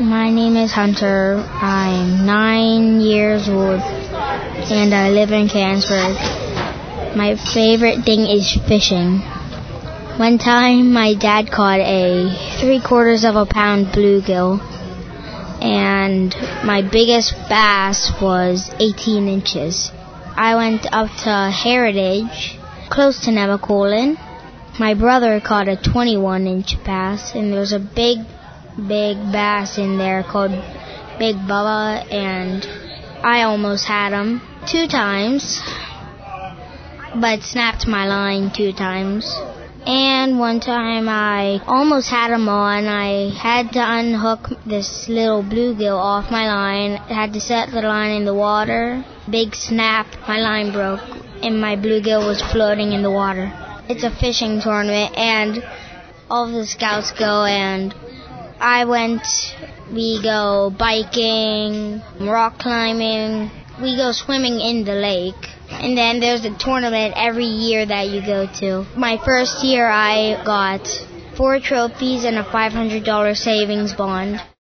My name is Hunter. I'm 9 years old and I live in Canonsburg. My favorite thing is fishing. One time my dad caught a 3/4 of a pound bluegill and my biggest bass was 18 inches. I went up to Heritage, close to Nemacolin. My brother caught a 21-inch bass, and there's a big bass in there called Big Bubba, and I almost had him 2 times, but snapped my line 2 times. And one time I almost had him on. I had to unhook this little bluegill off my line. I had to set the line in the water. Big snap, my line broke, and my bluegill was floating in the water. It's a fishing tournament, and all of the scouts go, and I went. We go biking, rock climbing. We go swimming in the lake. And then there's a tournament every year that you go to. My first year I got 4 trophies and a $500 savings bond.